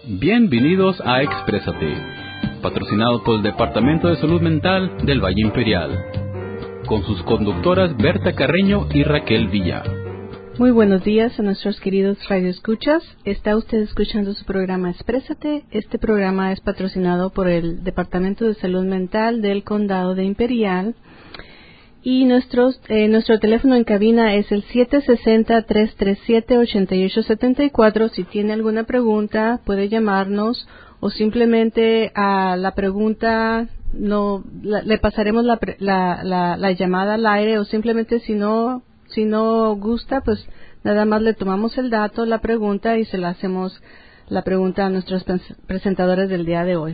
Bienvenidos a Exprésate, patrocinado por el Departamento de Salud Mental del Valle Imperial, con sus conductoras Berta Carreño y Raquel Villa. Muy buenos días a nuestros queridos radioescuchas. Está usted escuchando su programa Exprésate. Este programa es patrocinado por el Departamento de Salud Mental del Condado de Imperial. Y nuestro teléfono en cabina es el 760-337-8874. Si tiene alguna pregunta, puede llamarnos o simplemente a la pregunta le pasaremos la llamada al aire, o simplemente si no gusta, pues nada más le tomamos el dato, la pregunta, y se la hacemos la pregunta a nuestros presentadores del día de hoy.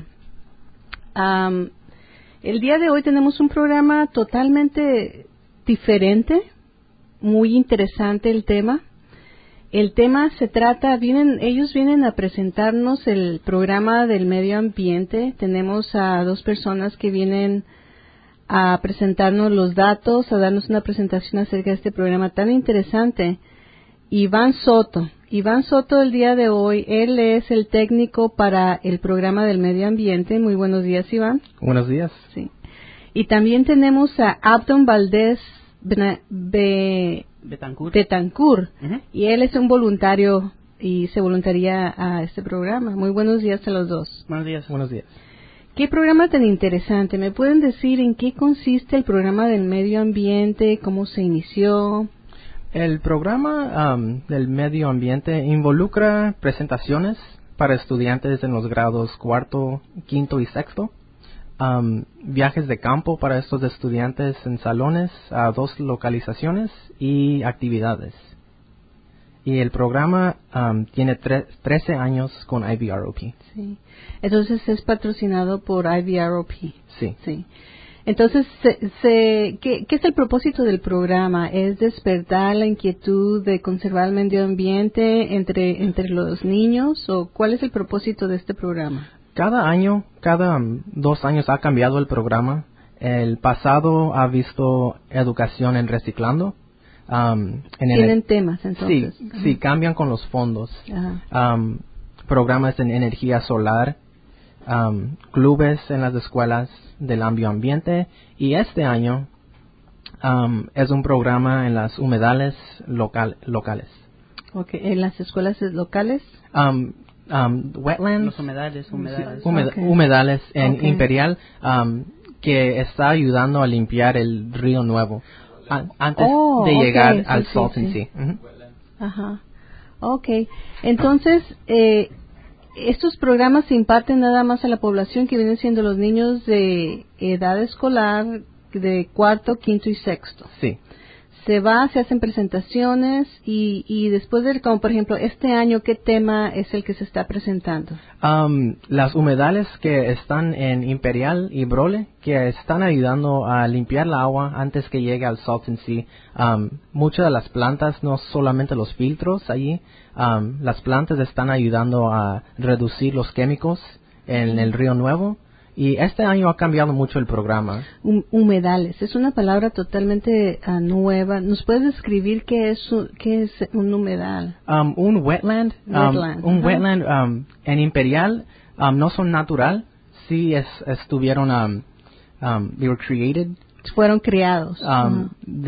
El día de hoy tenemos un programa totalmente diferente, muy interesante el tema. El tema se trata, ellos vienen a presentarnos el programa del medio ambiente. Tenemos a dos personas que vienen a presentarnos los datos, a darnos una presentación acerca de este programa tan interesante. Iván Soto el día de hoy, él es el técnico para el programa del medio ambiente. Muy buenos días, Iván. Buenos días. Sí. Y también tenemos a Abdon Valdés Betancourt, y él es un voluntario y se voluntaría a este programa. Muy buenos días a los dos. Buenos días. Buenos días. ¿Qué programa tan interesante? ¿Me pueden decir en qué consiste el programa del medio ambiente? ¿Cómo se inició? El programa del medio ambiente involucra presentaciones para estudiantes en los grados cuarto, quinto y sexto, viajes de campo para estos estudiantes en salones a 2 localizaciones y actividades. Y el programa tiene 13 años con IVROP. Sí. Entonces es patrocinado por IVROP. Sí. Sí. Entonces, ¿qué es el propósito del programa? ¿Es despertar la inquietud de conservar el medio ambiente entre los niños? ¿O cuál es el propósito de este programa? Cada 2 años ha cambiado el programa. El pasado ha visto educación en reciclando. ¿Tienen temas entonces? Sí, cambian con los fondos. Programas en energía solar, clubes en las escuelas del medio ambiente, y este año es un programa en las humedales locales. Okay, ¿en las escuelas locales? Wetlands. Los humedales. Humedales en Imperial, que está ayudando a limpiar el río Nuevo antes de llegar al Salton Sea. Ajá. Okay. Entonces, estos programas se imparten nada más a la población que vienen siendo los niños de edad escolar de cuarto, quinto y sexto. Sí. Se hacen presentaciones y después como por ejemplo este año, ¿qué tema es el que se está presentando? Las humedales que están en Imperial y Brole, que están ayudando a limpiar el agua antes que llegue al Salton Sea. Muchas de las plantas, no solamente los filtros allí, las plantas están ayudando a reducir los químicos en el río Nuevo. Y este año ha cambiado mucho el programa. Humedales, es una palabra totalmente nueva. ¿Nos puedes describir qué es un humedal? Un wetland. Wetland en Imperial no son natural. Sí estuvieron, they were created. Fueron creados. Son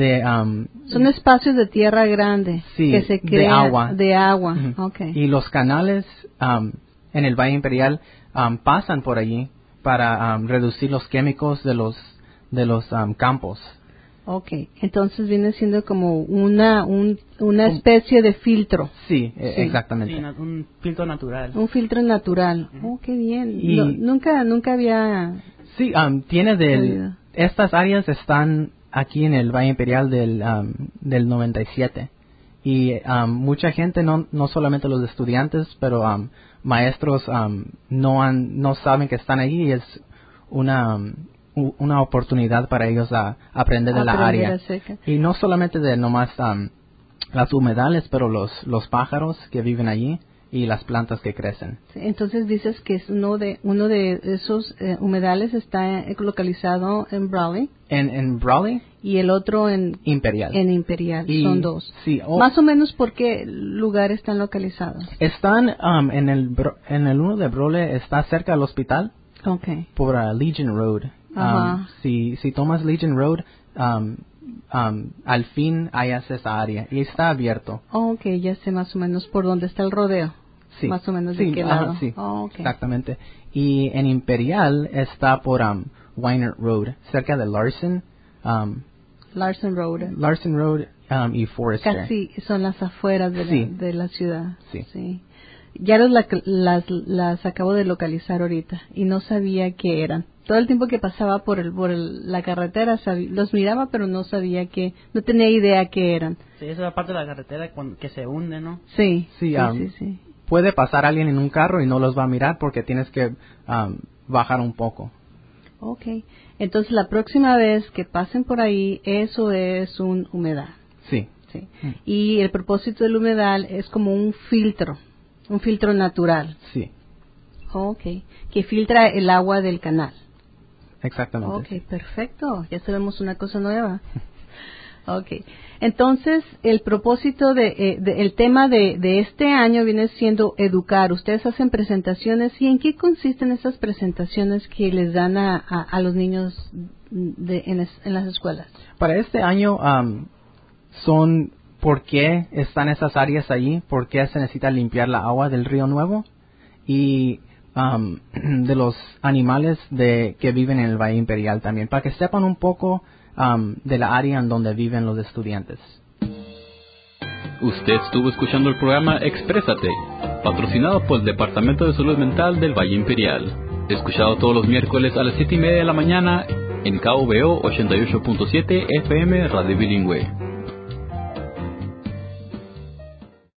espacios de tierra grande, sí, que se crean de agua. Okay. Y los canales en el Valle Imperial pasan por allí para reducir los químicos de los campos. Okay, entonces viene siendo como una especie de filtro. Sí, exactamente. Sí, un filtro natural. Un filtro natural. Oh, qué bien. Y nunca había. Sí, estas áreas están aquí en el Valle Imperial del 97. Y mucha gente, no solamente los estudiantes, pero maestros no saben que están allí, y es una oportunidad para ellos a aprender de la área. Acerca. Y no solamente de nomás las humedales, pero los pájaros que viven allí y las plantas que crecen. Sí, entonces dices que es uno de esos humedales está localizado en Brawley. En Brawley. y el otro en Imperial. Imperial. Y- son dos. sí, Más o menos, ¿por qué lugar están localizados? Están en el uno de Brole, está cerca del hospital Okay. por Legion Road. Ajá. Si tomas Legion Road, al fin hallas esa área y está abierto. Okay, ya sé más o menos por dónde está el rodeo. Sí. Más o menos Sí, de qué ajá, lado. sí, Okay. exactamente. Y en Imperial está por Wynert Road, cerca de Larson. Larson Road. Larson Road y Forester. Casi son las afueras de, Sí. de la ciudad. Sí. Ya las acabo de localizar ahorita y no sabía qué eran. Todo el tiempo que pasaba por la carretera los miraba, pero no sabía no tenía idea qué eran. Sí, esa es la parte de la carretera que se hunde, ¿no? Sí, Sí, sí. puede pasar alguien en un carro y no los va a mirar porque tienes que bajar un poco. Okay. Entonces la próxima vez que pasen por ahí, eso es un humedal. Sí. Sí. Y el propósito del humedal es como un filtro natural. Sí, Okay. Que filtra el agua del canal. exactamente. Okay, perfecto. Ya sabemos una cosa nueva. Okay. Entonces, el propósito el tema de este año viene siendo educar. Ustedes hacen presentaciones, ¿y en qué consisten esas presentaciones que les dan a los niños en las escuelas? Para este año son por qué están esas áreas allí, por qué se necesita limpiar la agua del Río Nuevo y de los animales que viven en el Valle Imperial también, para que sepan un poco de la área en donde viven los estudiantes. Usted estuvo escuchando el programa Exprésate, patrocinado por el Departamento de Salud Mental del Valle Imperial. Escuchado todos los miércoles a las 7:30 de la mañana en KVO 88.7 FM Radio Bilingüe.